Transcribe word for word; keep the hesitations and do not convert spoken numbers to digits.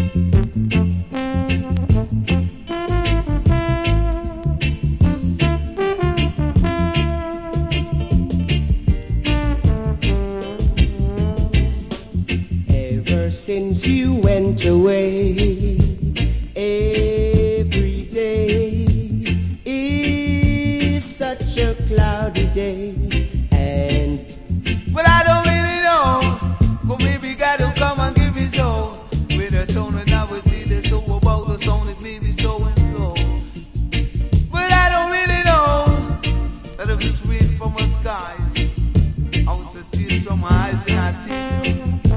Since you went away, every day is such a cloudy day.